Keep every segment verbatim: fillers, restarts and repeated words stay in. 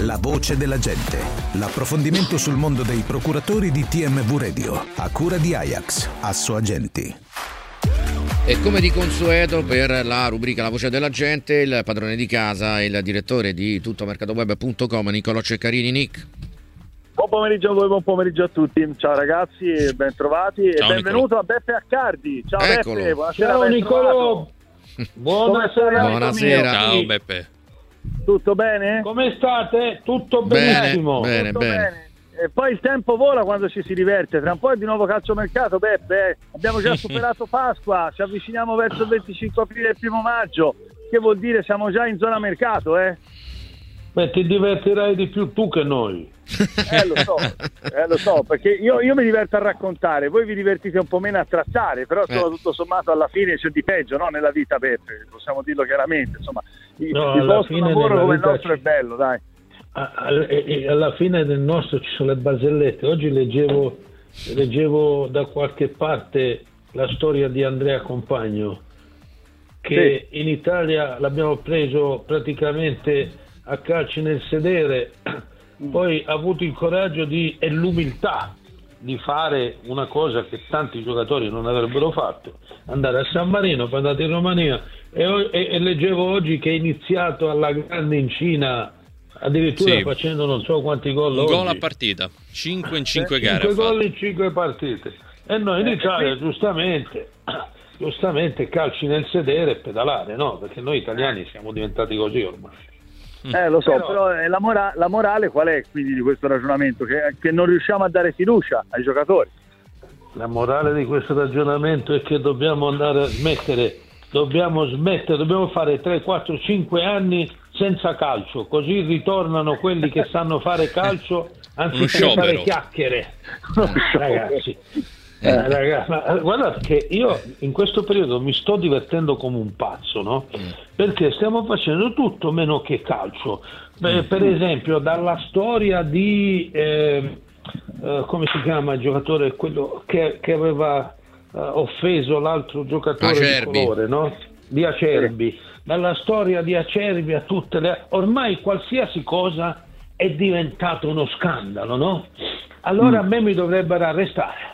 La voce della gente. L'approfondimento sul mondo dei procuratori di T M V Radio. A cura di Ajax, Asso Agenti. E come di consueto per la rubrica La voce della gente, il padrone di casa, il direttore di tuttomercatoweb punto com, Niccolò Ceccarini. Nick. Buon pomeriggio a voi, buon pomeriggio a tutti. Ciao ragazzi, ben trovati e Ciao, benvenuto Niccolò. a Beppe Accardi. Ciao Eccolo. Beppe, buonasera. Ciao ben Niccolò. trovato. Buonasera. Buonasera. Ciao Beppe. Tutto bene? Come state? Tutto Bene, benissimo. bene, Tutto bene. E poi il tempo vola quando ci si diverte. Tra un po' è di nuovo calciomercato, Beppe. eh. Abbiamo già superato Pasqua, ci avviciniamo verso il venticinque aprile e il primo maggio. Che vuol dire siamo già in zona mercato, eh? Beh, ti divertirai di più tu che noi. Eh lo so, eh, lo so, perché io, io mi diverto a raccontare, voi vi divertite un po' meno a trattare, però insomma, Eh. tutto sommato alla fine c'è di peggio, no? Nella vita, Beppe, possiamo dirlo chiaramente, insomma, il, No, il alla vostro fine lavoro nella come il vita nostro ci- è bello, dai. A- a- e- alla fine del nostro ci sono le barzellette. Oggi leggevo, leggevo da qualche parte la storia di Andrea Compagno, che in Italia l'abbiamo preso praticamente a calci nel sedere, poi ha avuto il coraggio di, e l'umiltà di fare una cosa che tanti giocatori non avrebbero fatto, andare a San Marino, poi è andato in Romania e, o- e- e leggevo oggi che è iniziato alla grande in Cina, addirittura Sì. facendo non so quanti gol Un oggi. gol a partita, cinque in cinque gare cinque ha fatto. gol in cinque partite, e noi in Eh, Italia e qui- giustamente giustamente calci nel sedere e pedalare, no? Perché noi italiani siamo diventati così ormai. Eh lo so, Però- però, eh, la, mora- la morale qual è quindi di questo ragionamento? Che, che non riusciamo a dare fiducia ai giocatori. La morale di questo ragionamento è che dobbiamo andare a smettere, dobbiamo smettere, dobbiamo fare tre, quattro, cinque anni senza calcio, così ritornano quelli che sanno fare calcio anziché sciopero. fare chiacchiere. Ragazzi, eh, ragazzi, ma, guarda che io in questo periodo mi sto divertendo come un pazzo, no? Perché stiamo facendo tutto meno che calcio. Beh, per esempio, dalla storia di eh, eh, come si chiama il giocatore, quello che, che aveva eh, offeso l'altro giocatore Acerbi. di colore, no? Di Acerbi, dalla storia di Acerbi a tutte le, ormai qualsiasi cosa è diventato uno scandalo, no? Allora a me mi dovrebbero arrestare.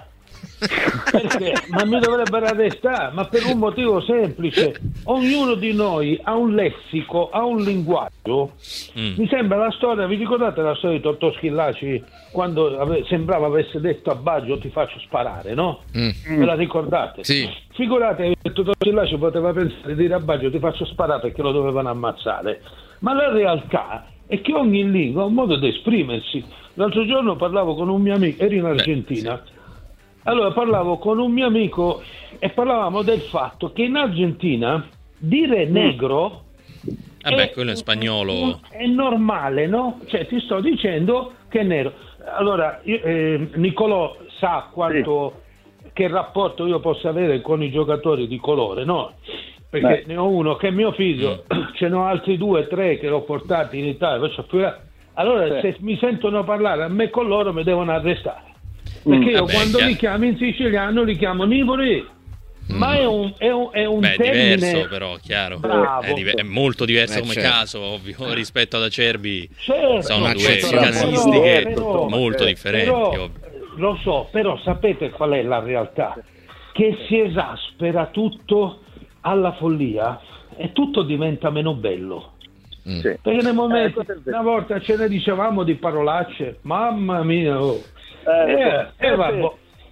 Perché? Ma mi dovrebbero arrestare, ma per un motivo semplice: ognuno di noi ha un lessico, ha un linguaggio. Mm. Mi sembra la storia, vi ricordate la storia di Totò Schillaci quando ave- sembrava avesse detto a Baggio ti faccio sparare, no? Mm. Ve la ricordate? Sì. Figurate che Totò Schillaci poteva pensare di dire a Baggio ti faccio sparare perché lo dovevano ammazzare, ma la realtà è che ogni lingua ha un modo di esprimersi. L'altro giorno parlavo con un mio amico, ero in Argentina. Allora parlavo con un mio amico e parlavamo del fatto che in Argentina dire negro Vabbè, quello è spagnolo. è normale, no? Cioè ti sto dicendo che è nero. Allora io, eh, Niccolò sa quanto che rapporto io possa avere con i giocatori di colore, no? Perché Beh. ne ho uno che è mio figlio, ce ne ho altri due, tre che l'ho portati in Italia. faccio più- Allora Sì. se mi sentono parlare a me con loro mi devono arrestare. Perché io Vabbè, quando chiaro. li chiamo in siciliano li chiamo Nivori, ma è un, è un, è un Beh, è termine diverso però, chiaro. Bravo. È, diver- è molto diverso Eh, come certo. caso, ovvio, rispetto ad Acerbi. Certo, Sono Ma due certo, casistiche però- molto differenti, però, ovvio. lo so, però sapete qual è la realtà? Che si esaspera tutto alla follia e tutto diventa meno bello. Mm. Sì. Perché nel momento, Eh, questo è vero. una volta ce ne dicevamo di parolacce, mamma mia, oh. Eh, Eh, sì. eh, vabbè.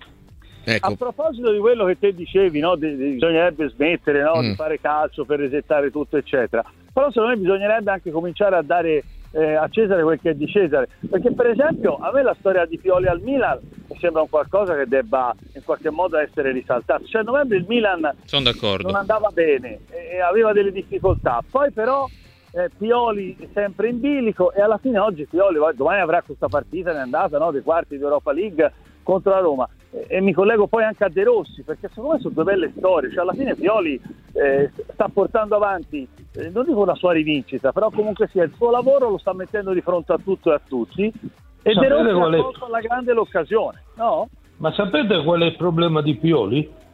Ecco. A proposito di quello che te dicevi, no? di, di- bisognerebbe smettere, no? Mm. di fare calcio per resettare tutto, eccetera. Però secondo me bisognerebbe anche cominciare a dare eh, a Cesare quel che è di Cesare. Perché per esempio a me la storia di Pioli al Milan mi sembra un qualcosa che debba in qualche modo essere risaltato. Cioè a novembre il Milan Sono d'accordo. non andava bene e, e aveva delle difficoltà. Poi però eh, Pioli sempre in bilico e alla fine oggi Pioli domani avrà questa partita, ne è andata, no? dei quarti di Europa League contro la Roma. E mi collego poi anche a De Rossi, perché secondo me sono due belle storie. Cioè alla fine Pioli eh, sta portando avanti, eh, non dico una sua rivincita, però comunque sia il suo lavoro lo sta mettendo di fronte a tutto e a tutti, e Sapete De Rossi qual ha è- colto alla grande l'occasione, no? Ma sapete qual è il problema di Pioli?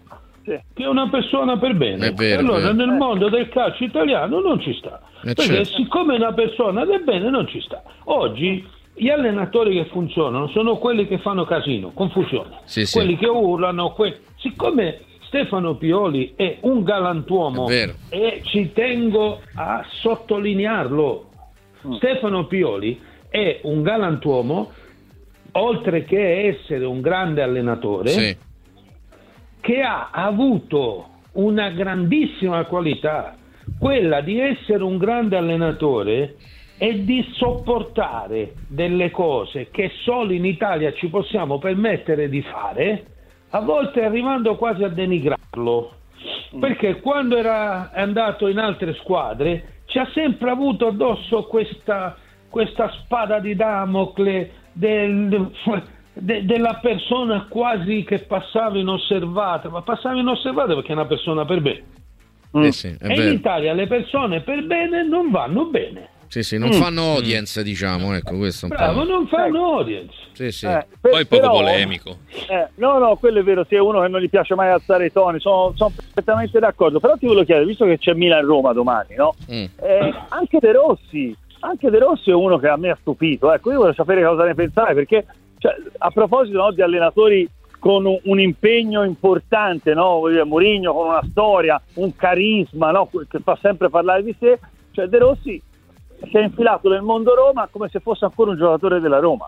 Sì. Che è una persona per bene. È vero, allora è vero. nel mondo del calcio italiano non ci sta. Eh, Perché certo. siccome è una persona del bene non ci sta. Oggi gli allenatori che funzionano sono quelli che fanno casino, confusione. Sì, sì. Quelli che urlano. Que- siccome Stefano Pioli è un galantuomo È vero. e ci tengo a sottolinearlo. Stefano Pioli è un galantuomo, oltre che essere un grande allenatore, Sì. che ha avuto una grandissima qualità, quella di essere un grande allenatore e di sopportare delle cose che solo in Italia ci possiamo permettere di fare, a volte arrivando quasi a denigrarlo, perché quando era andato in altre squadre ci ha sempre avuto addosso questa, questa spada di Damocle del, de, della persona quasi che passava inosservata, ma passava inosservata perché è una persona per bene. Sì, sì, è E in vero. Italia le persone per bene non vanno bene. Sì, sì, non fanno audience, diciamo, ecco, questo è un Bravo, po'. non fanno audience. Sì, sì. Eh, per- Poi poco però- polemico. Eh, no, no, quello è vero, sì, è uno che non gli piace mai alzare i toni, sono, sono perfettamente d'accordo, però ti volevo chiedere, visto che c'è Milan-Roma domani, no? Mm. Eh, anche De Rossi, anche De Rossi è uno che a me ha stupito, ecco, io voglio sapere cosa ne pensate, perché cioè, a proposito, no, di allenatori con un, un impegno importante, no? Voglio dire, Mourinho con una storia, un carisma, no? Che fa sempre parlare di sé, cioè De Rossi si è infilato nel mondo Roma come se fosse ancora un giocatore della Roma.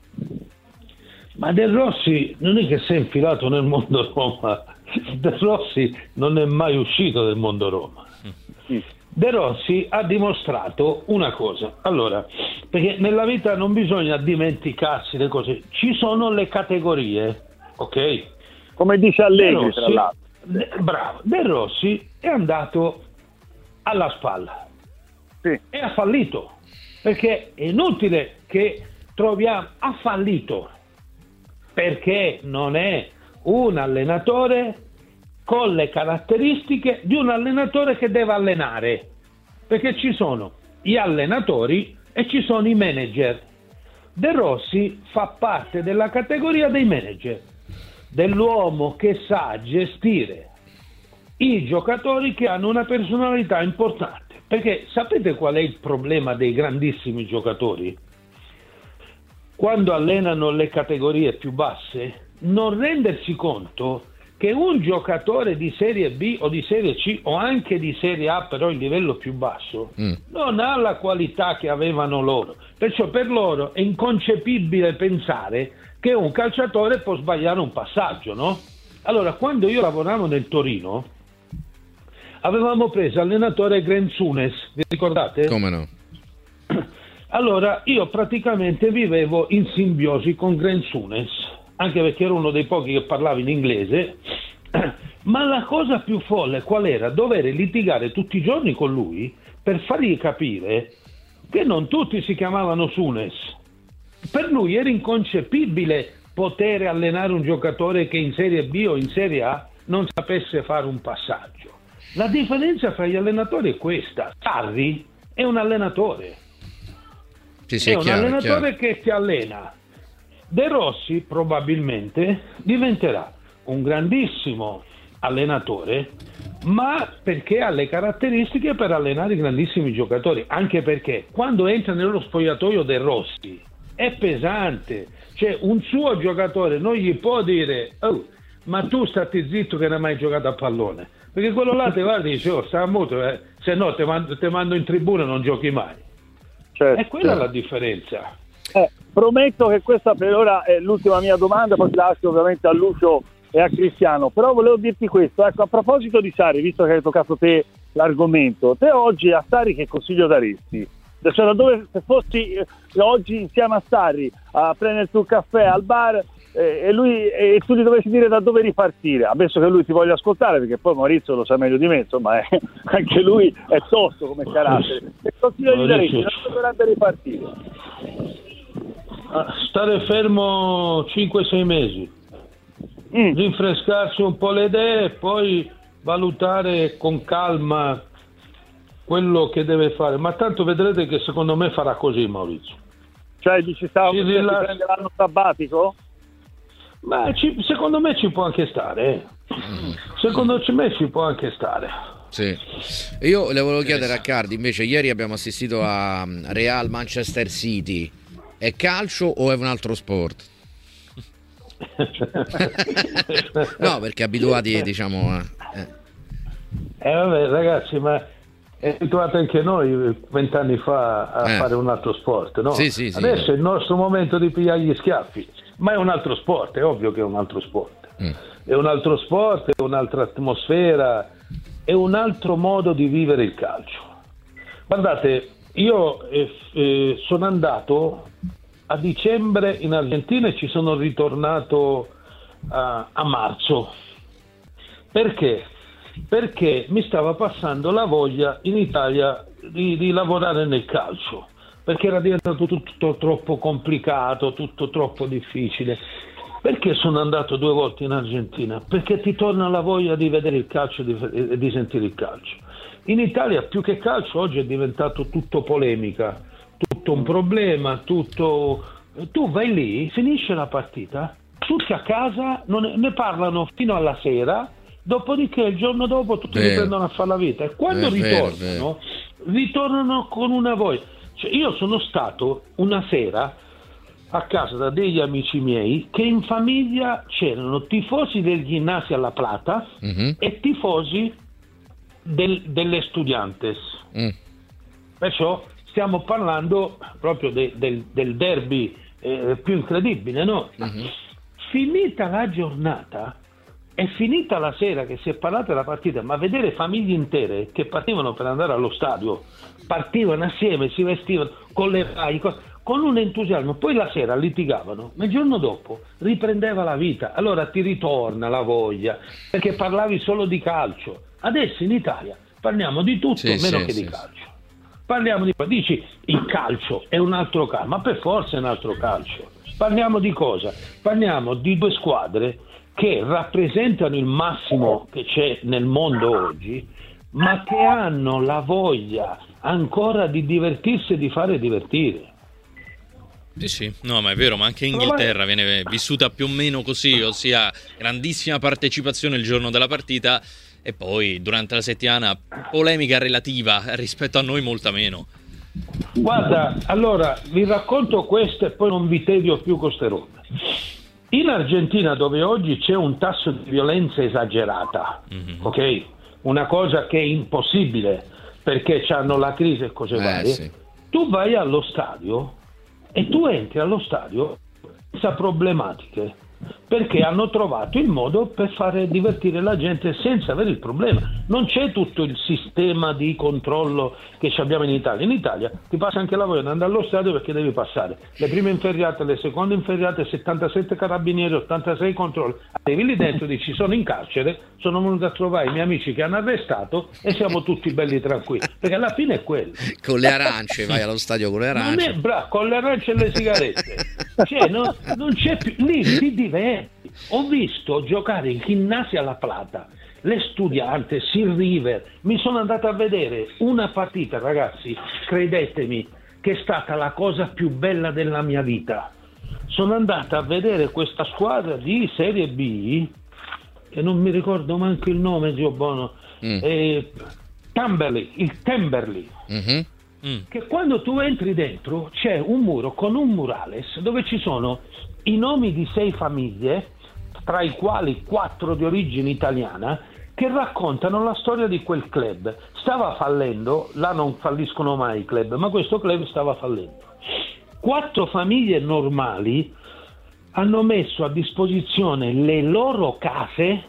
Ma De Rossi non è che si è infilato nel mondo Roma, De Rossi non è mai uscito del mondo Roma. De Rossi ha dimostrato una cosa, allora, perché nella vita non bisogna dimenticarsi le cose, ci sono le categorie, ok? Come dice Allegri, De tra Rossi- l'altro. De- bravo, De Rossi è andato alla spalla Sì. e ha fallito, perché è inutile che troviamo, ha fallito, perché non è un allenatore con le caratteristiche di un allenatore che deve allenare, perché ci sono gli allenatori e ci sono i manager. De Rossi fa parte della categoria dei manager, dell'uomo che sa gestire i giocatori che hanno una personalità importante, perché sapete qual è il problema dei grandissimi giocatori? Quando allenano le categorie più basse, non rendersi conto che un giocatore di Serie B o di Serie C o anche di Serie A, però il livello più basso, Mm. non ha la qualità che avevano loro. Perciò per loro è inconcepibile pensare che un calciatore può sbagliare un passaggio, no? Allora, quando io lavoravo nel Torino, avevamo preso allenatore Grenzunes, vi ricordate? Come no? Allora, io praticamente vivevo in simbiosi con Grenzunes, anche perché ero uno dei pochi che parlava in inglese, ma la cosa più folle qual era? Dover litigare tutti i giorni con lui per fargli capire che non tutti si chiamavano Sunes. Per lui era inconcepibile poter allenare un giocatore che in Serie B o in Serie A non sapesse fare un passaggio. La differenza fra gli allenatori è questa: Sarri è un allenatore, Sì, sì, è è un chiaro, è allenatore chiaro. che ti allena. De Rossi probabilmente diventerà un grandissimo allenatore, ma perché ha le caratteristiche per allenare i grandissimi giocatori, anche perché quando entra nello spogliatoio De Rossi è pesante, cioè un suo giocatore non gli può dire oh, ma tu stati zitto che non hai mai giocato a pallone, perché quello là ti guarda e dice oh, sta muto, eh, se no te mando, te mando in tribuna e non giochi mai. Certo. E quella è la differenza. Eh, prometto che questa per ora è l'ultima mia domanda, poi lascio ovviamente a Lucio e a Cristiano, però volevo dirti questo, ecco, a proposito di Sarri, visto che hai toccato te l'argomento, te oggi a Sarri che consiglio daresti? Cioè, da dove, se fossi eh, oggi insieme a Sarri a prenderti un caffè al bar eh, e lui e tu gli dovessi dire da dove ripartire, ammesso che lui ti voglia ascoltare, perché poi Maurizio lo sa meglio di me, insomma, eh, anche lui è tosto come carattere, che consiglio gli daresti? Da dove dovrebbe ripartire? Stare fermo cinque sei mesi, Mm. rinfrescarsi un po' le idee e poi valutare con calma quello che deve fare, ma tanto vedrete che secondo me farà così Maurizio. Cioè dici stavo Sì, per rila- prendere l'anno sabbatico? Ma ci- secondo me ci può anche stare, eh. secondo me ci può anche stare. Sì. Io le volevo chiedere a Cardi, invece ieri abbiamo assistito a Real Manchester City, è calcio o è un altro sport? No, perché abituati, diciamo a... eh. eh vabbè ragazzi, ma è abituato anche noi vent'anni fa a Eh. fare un altro sport, no? Sì, sì, sì. Adesso è il nostro momento di pigliare gli schiaffi, ma è un altro sport, è ovvio che è un altro sport. Mm. È un altro sport, è un'altra atmosfera, è un altro modo di vivere il calcio. Guardate, io eh, eh, sono andato a dicembre in Argentina e ci sono ritornato a, a marzo. Perché? Perché mi stava passando la voglia in Italia di, di lavorare nel calcio, perché era diventato tutto troppo complicato, tutto troppo difficile. Perché sono andato due volte in Argentina? Perché ti torna la voglia di vedere il calcio e di, di sentire il calcio. In Italia più che calcio oggi è diventato tutto polemica, tutto un problema, tutto... Tu vai lì, finisce la partita, tutti a casa non ne parlano fino alla sera, dopodiché il giorno dopo tutti Vero. riprendono a fare la vita e quando È vero, ritornano, ritornano con una voglia. Cioè, io sono stato una sera a casa da degli amici miei che in famiglia c'erano tifosi del Gimnasia La Plata Mhm. e tifosi del, delle Estudiantes. Mm. Perciò stiamo parlando proprio de- del, del derby eh, più incredibile, no? Mhm. Finita la giornata, è finita la sera che si è parlata della partita, ma vedere famiglie intere che partivano per andare allo stadio, partivano assieme, si vestivano con le vai, con, con un entusiasmo, poi la sera litigavano, ma il giorno dopo riprendeva la vita, allora ti ritorna la voglia, perché parlavi solo di calcio. Adesso in Italia parliamo di tutto Sì, meno sì, che sì, di calcio. Parliamo di, dici il calcio è un altro calcio, ma per forza è un altro calcio. Parliamo di cosa? Parliamo di due squadre che rappresentano il massimo che c'è nel mondo oggi, ma che hanno la voglia ancora di divertirsi e di fare divertire. Sì, sì, no, ma è vero, ma anche in Inghilterra viene vissuta più o meno così, ossia grandissima partecipazione il giorno della partita e poi durante la settimana polemica relativa, rispetto a noi molta meno. Guarda, allora vi racconto questo e poi non vi tedio più con ste robe. In Argentina, dove oggi c'è un tasso di violenza esagerata, Mhm. ok? Una cosa che è impossibile perché hanno la crisi e cose Eh, varie. sì. Tu vai allo stadio e tu entri allo stadio senza problematiche, perché hanno trovato il modo per fare divertire la gente senza avere il problema. Non c'è tutto il sistema di controllo che ci abbiamo in Italia. In Italia ti passa anche la voglia di andare allo stadio perché devi passare le prime inferriate, le seconde inferriate, settantasette carabinieri, ottantasei controlli. Arrivi lì dentro e dici sono in carcere, sono venuto a trovare i miei amici che hanno arrestato e siamo tutti belli tranquilli, perché alla fine è quello. Con le arance, vai allo stadio con le Non è arance. bravo, con le arance e le sigarette. Cioè, no, non c'è più, lì ti diverti. Ho visto giocare il Gimnasia La Plata, le Estudiantes, il River. Mi sono andato a vedere una partita, ragazzi, credetemi, che è stata la cosa più bella della mia vita. Sono andato a vedere questa squadra di Serie B, che non mi ricordo manco il nome, Zio Bono, Mm. eh, Tamberley, il Temberley. Mhm. Mm. Che quando tu entri dentro c'è un muro con un murales dove ci sono i nomi di sei famiglie, tra i quali quattro di origine italiana, che raccontano la storia di quel club. Stava fallendo, là non falliscono mai i club, ma questo club stava fallendo. Quattro famiglie normali hanno messo a disposizione le loro case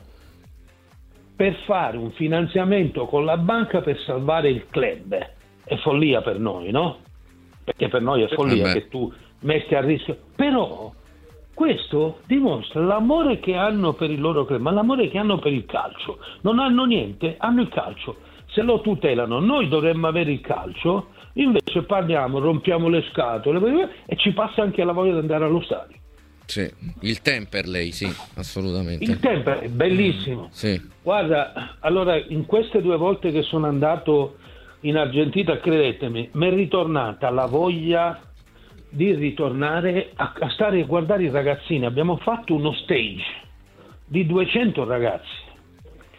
per fare un finanziamento con la banca per salvare il club. È follia per noi, no? Perché per noi è follia Vabbè. che tu metti a rischio. Però questo dimostra l'amore che hanno per il loro club, ma l'amore che hanno per il calcio. Non hanno niente, hanno il calcio. Se lo tutelano, noi dovremmo avere il calcio, invece parliamo, rompiamo le scatole e ci passa anche la voglia di andare allo stadio. Sì, il Temperley, sì, assolutamente. Il tempo è bellissimo. Sì. Guarda, allora in queste due volte che sono andato in Argentina, credetemi, mi è ritornata la voglia di ritornare a, a stare a guardare i ragazzini. Abbiamo fatto uno stage di duecento ragazzi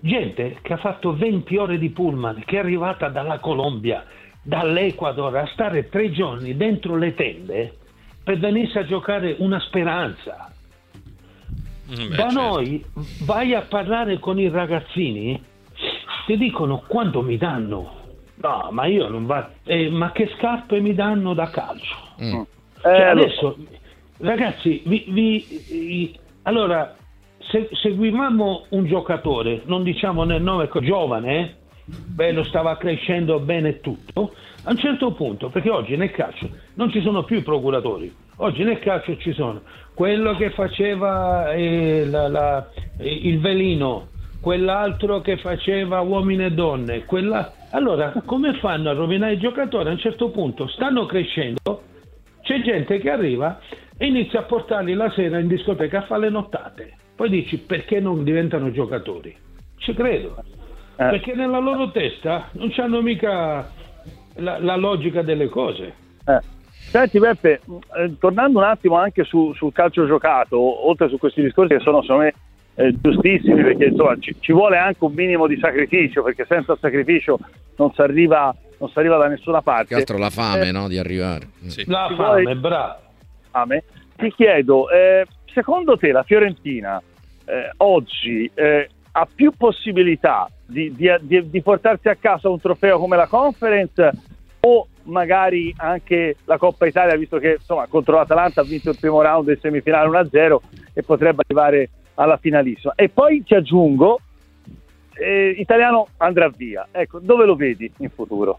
gente che ha fatto venti ore di pullman, che è arrivata dalla Colombia, dall'Ecuador, a stare tre giorni dentro le tende per venirsi a giocare una speranza. Beh, da certo. noi vai a parlare con i ragazzini, ti dicono quanto mi danno. No, ma io non va. Eh, ma che scarpe mi danno da calcio? Mm. Cioè, Eh, lo adesso, ragazzi, vi, vi- vi- allora, se seguivamo un giocatore, non diciamo nel nome, giovane, eh? Bello, stava crescendo bene e tutto, a un certo punto, perché oggi nel calcio non ci sono più i procuratori, oggi nel calcio ci sono quello che faceva eh, la- la- il velino, quell'altro che faceva uomini e donne, quella... allora come fanno a rovinare i giocatori? A un certo punto stanno crescendo, c'è gente che arriva e inizia a portarli la sera in discoteca a fare le nottate, poi dici perché non diventano giocatori? Ci credo, Eh. perché nella loro testa non c'hanno mica la, la logica delle cose. Eh. Senti Beppe, eh, tornando un attimo anche su, sul calcio giocato, oltre su questi discorsi che sono secondo me eh, giustissimi, perché insomma ci, ci vuole anche un minimo di sacrificio, perché senza sacrificio non si arriva, non si arriva da nessuna parte. Che altro la fame, Eh, no, di arrivare. Sì. La Ti fame, vuoi- bravo. fame. Ti chiedo, eh, secondo te la Fiorentina eh, oggi eh, ha più possibilità di, di, di, di portarsi a casa un trofeo come la Conference, o magari anche la Coppa Italia, visto che insomma contro l'Atalanta ha vinto il primo round in semifinale uno a zero e potrebbe arrivare alla finalissima? E poi ti aggiungo, eh, Italiano andrà via, ecco, dove lo vedi in futuro?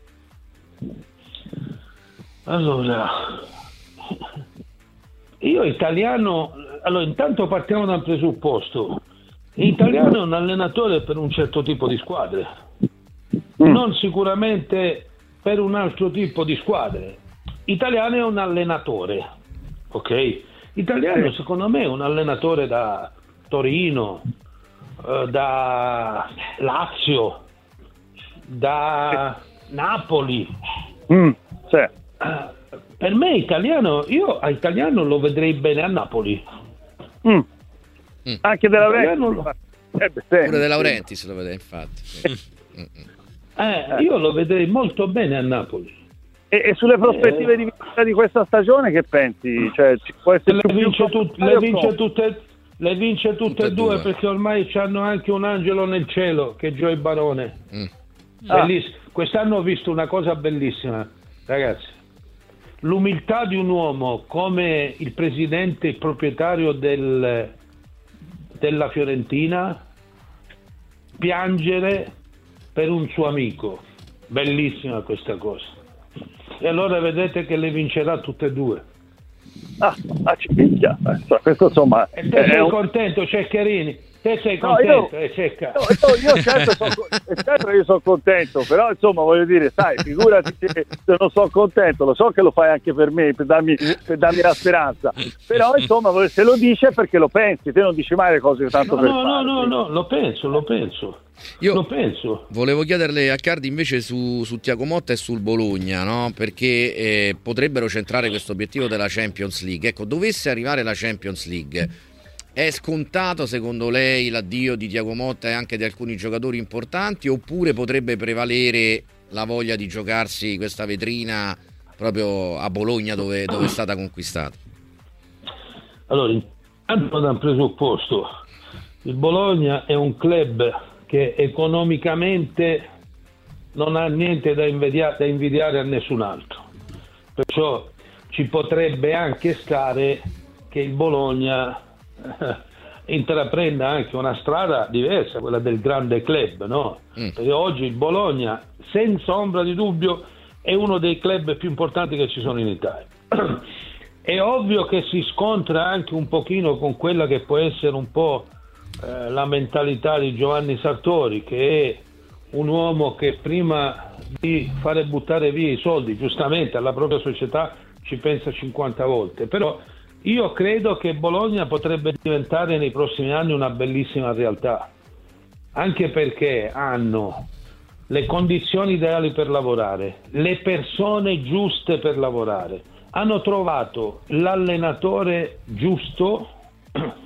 Allora, io Italiano, allora intanto partiamo dal presupposto, Italiano è un allenatore per un certo tipo di squadre, non sicuramente per un altro tipo di squadre. Italiano è un allenatore, ok? Italiano secondo me è un allenatore da Torino, eh, da Lazio, da Napoli. Mm, sì. Eh, per me Italiano, io a Italiano lo vedrei bene a Napoli. Mm. Mm. Anche della Italiano Vecchia. lo- Eh, beh, sì. Pure De Laurentiis lo vede, infatti. Sì. Mm, mm. Eh, io lo vedrei molto bene a Napoli. E, e sulle prospettive Eh. di vittoria di questa stagione che pensi? Cioè, ci può essere Le più vince, più tut- le vince no? tutte, le vince tutte, Tutte e e due, due. perché ormai hanno anche un angelo nel cielo che è Joey Barone. Mm. Belliss- Quest'anno ho visto una cosa bellissima, ragazzi. L'umiltà di un uomo come il presidente, il proprietario del, della Fiorentina, piangere per un suo amico. Bellissima questa cosa. E allora vedete che le vincerà tutte e due. Ah, ah, ci picchia. Eh, so, questo insomma E te è sei un- contento, Ceccherini? Te sei No, contento, io- eh, Cecca? No, io, io certo sono certo io sono contento, però insomma voglio dire, sai, figurati se se non sono contento, lo so che lo fai anche per me, per darmi, per darmi la speranza, però insomma se lo dice è perché lo pensi, te non dici mai le cose tanto No, per no, no, fare. no, no, lo penso, lo penso. Io- Lo penso. Volevo chiederle a Cardi invece su, su Thiago Motta e sul Bologna, no? Perché eh, potrebbero centrare questo obiettivo della Champions League. Ecco, dovesse arrivare la Champions League, è scontato secondo lei l'addio di Thiago Motta e anche di alcuni giocatori importanti, oppure potrebbe prevalere la voglia di giocarsi questa vetrina proprio a Bologna dove, dove è stata conquistata? Allora, intanto da un presupposto, il Bologna è un club che economicamente non ha niente da invidia- da invidiare a nessun altro, perciò ci potrebbe anche stare che il Bologna eh, intraprenda anche una strada diversa, quella del grande club, no? Mm. Perché oggi il Bologna, senza ombra di dubbio, è uno dei club più importanti che ci sono in Italia. È ovvio che si scontra anche un pochino con quella che può essere un po' eh, la mentalità di Giovanni Sartori, che è un uomo che prima di fare buttare via i soldi, giustamente, alla propria società ci pensa cinquanta volte, però io credo che Bologna potrebbe diventare nei prossimi anni una bellissima realtà, anche perché hanno le condizioni ideali per lavorare, le persone giuste per lavorare, hanno trovato l'allenatore giusto,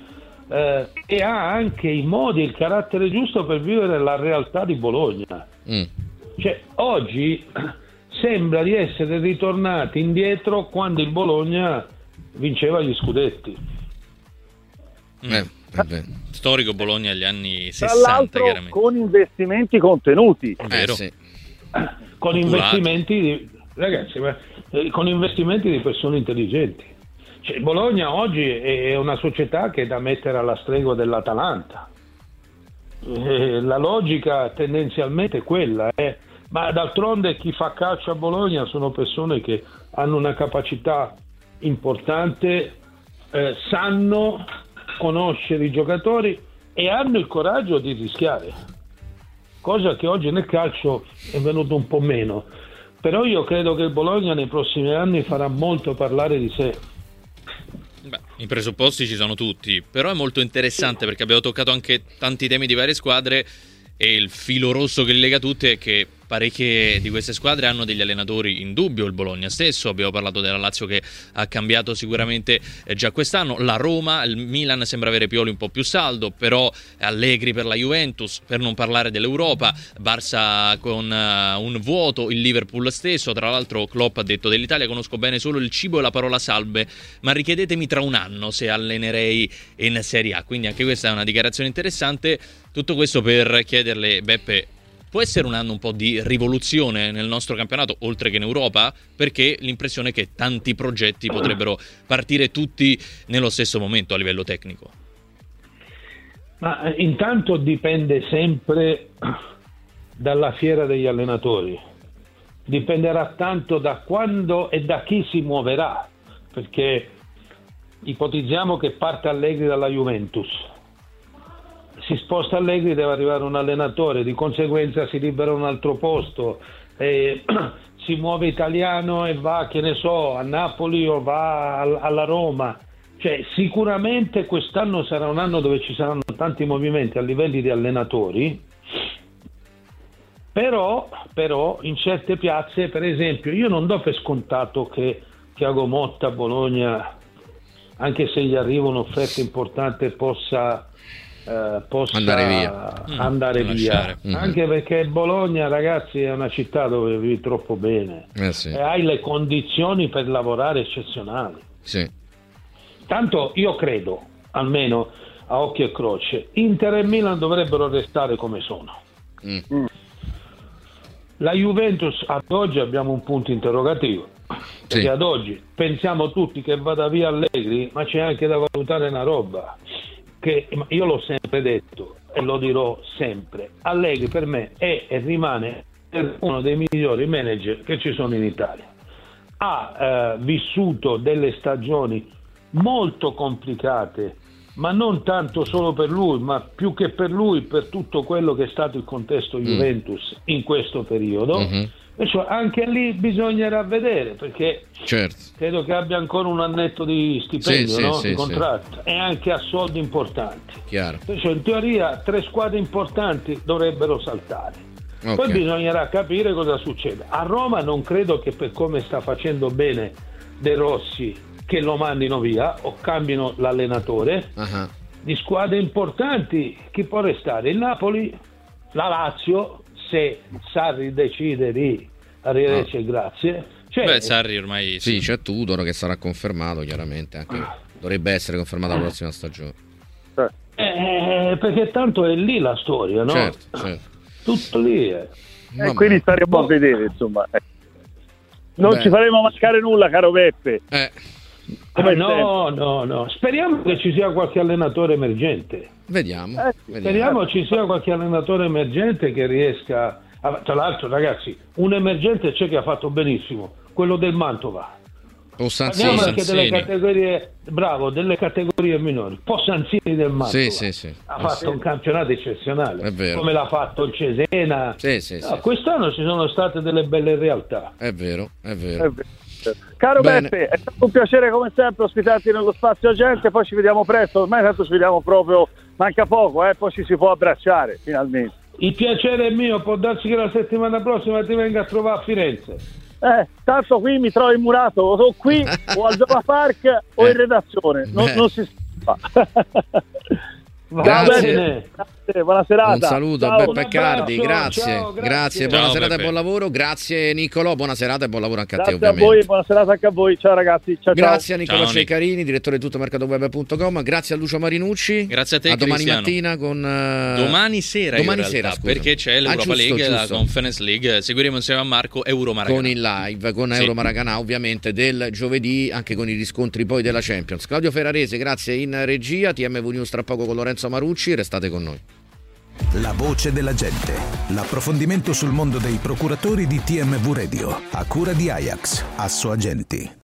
eh, e ha anche i modi, il carattere giusto per vivere la realtà di Bologna. Mm. Cioè, oggi sembra di essere ritornati indietro quando il Bologna vinceva gli scudetti. Mm. Eh, vabbè. Storico Bologna agli anni Tra sessanta, l'altro chiaramente. con investimenti contenuti. Vero. Eh, sì. Con investimenti di, ragazzi, ma, eh, con investimenti di persone intelligenti. Cioè, Bologna oggi è una società che è da mettere alla stregua dell'Atalanta. Eh, la logica tendenzialmente è quella, eh. Ma d'altronde chi fa calcio a Bologna sono persone che hanno una capacità importante, eh, sanno conoscere i giocatori e hanno il coraggio di rischiare, cosa che oggi nel calcio è venuto un po' meno. Però io credo che il Bologna nei prossimi anni farà molto parlare di sé. Beh, i presupposti ci sono tutti, però è molto interessante perché abbiamo toccato anche tanti temi di varie squadre e il filo rosso che li lega tutti è che parecchie di queste squadre hanno degli allenatori in dubbio. Il Bologna stesso, abbiamo parlato della Lazio che ha cambiato sicuramente già quest'anno, la Roma, il Milan sembra avere Pioli un po' più saldo, però Allegri per la Juventus, per non parlare dell'Europa, Barça con uh, un vuoto, il Liverpool stesso. Tra l'altro Klopp ha detto: dell'Italia conosco bene solo il cibo e la parola salve, ma richiedetemi tra un anno se allenerei in Serie A. Quindi anche questa è una dichiarazione interessante. Tutto questo per chiederle, Beppe, può essere un anno un po' di rivoluzione nel nostro campionato, oltre che in Europa? Perché l'impressione è che tanti progetti potrebbero partire tutti nello stesso momento a livello tecnico. Ma intanto dipende sempre dalla fiera degli allenatori, dipenderà tanto da quando e da chi si muoverà, perché ipotizziamo che parte Allegri dalla Juventus, si sposta Allegri, deve arrivare un allenatore, di conseguenza si libera un altro posto, eh, si muove Italiano e va, che ne so, a Napoli o va alla Roma. Cioè, sicuramente quest'anno sarà un anno dove ci saranno tanti movimenti a livelli di allenatori, però, però in certe piazze, per esempio, io non do per scontato che Thiago Motta a Bologna, anche se gli arriva un'offerta importante, possa Uh, possa andare via, andare mm, via. Mm-hmm. Anche perché Bologna, ragazzi, è una città dove vivi troppo bene, eh sì. e hai le condizioni per lavorare eccezionali. Sì. Tanto io credo, almeno a occhio e croce, Inter e Milan dovrebbero restare come sono. Mm. La Juventus ad oggi abbiamo un punto interrogativo, perché sì. ad oggi pensiamo tutti che vada via Allegri, ma c'è anche da valutare una roba che io l'ho sempre detto e lo dirò sempre: Allegri per me è e rimane uno dei migliori manager che ci sono in Italia. Ha eh, vissuto delle stagioni molto complicate, ma non tanto solo per lui, ma più che per lui, per tutto quello che è stato il contesto Juventus mm. in questo periodo. Mm-hmm. Perciò anche lì bisognerà vedere, perché certo. credo che abbia ancora un annetto di stipendio, sì, no? sì, di sì, contratto, sì. e anche a soldi importanti. Chiaro. Perciò in teoria tre squadre importanti dovrebbero saltare. Okay. Poi bisognerà capire cosa succede. A Roma non credo che, per come sta facendo bene De Rossi, che lo mandino via o cambino l'allenatore. Uh-huh. Di squadre importanti chi può restare? Il Napoli, la Lazio, se Sarri decide di arrivederci e grazie. Cioè, Beh, Sarri ormai sì, sì, c'è Tudor che sarà confermato, chiaramente anche dovrebbe essere confermato la prossima stagione. Eh, perché tanto è lì la storia, no? Certo, certo. Tutto lì è. E quindi staremo a vedere, insomma. Non Beh. ci faremo mancare nulla, caro Beppe. Eh. Come no, no, no. Speriamo che ci sia qualche allenatore emergente. Vediamo. Eh, vediamo. Speriamo ci sia qualche allenatore emergente che riesca. A... Tra l'altro, ragazzi, un emergente c'è che ha fatto benissimo, quello del Mantova. Parliamo sì, anche delle categorie, bravo, delle categorie minori. Possanzini del Mantova. Sì, sì, sì. Ha eh, fatto sì. un campionato eccezionale. È vero. Come l'ha fatto il Cesena. Sì, sì, sì. No, quest'anno ci sono state delle belle realtà. È vero, è vero. È vero. Caro Bene. Beppe, è stato un piacere come sempre ospitarti nello spazio agente, poi ci vediamo presto, ormai tanto ci vediamo proprio, manca poco, eh, poi ci si può abbracciare finalmente. Il piacere è mio, può darsi che la settimana prossima ti venga a trovare a Firenze. Eh, tanto qui mi trovo immurato, o qui o al Giova Park o eh. in redazione, non, non si fa. Grazie. Grazie, buona serata. Un saluto a Ciao. Beppe Cardi, Un abbraccio, grazie. ciao, grazie, grazie. buona Ciao, serata Beppe. e buon lavoro. Grazie Niccolò, buona serata e buon lavoro anche a Grazie te a ovviamente. voi, buona serata anche a voi. Ciao ragazzi, ciao Grazie a Nicola Ciao, Nick. Ceccarini, direttore di tuttomercatoweb punto com. Grazie a Lucio Marinucci. Grazie a te, A domani Cristiano. mattina con eh, Domani sera, in domani realtà, sera, scusa. perché c'è l'Europa Ah, giusto, League e la giusto. Conference League. Seguiremo insieme a Marco Euro Maracanã. con il live con Sì. Euro Maracanã ovviamente del giovedì, anche con i riscontri poi della Champions. Claudio Ferrarese, grazie in regia. T M V News tra poco con Lorenzo Marucci, restate con noi. La voce della gente. L'approfondimento sul mondo dei procuratori di T M V Radio. A cura di Ajax. Asso Agenti.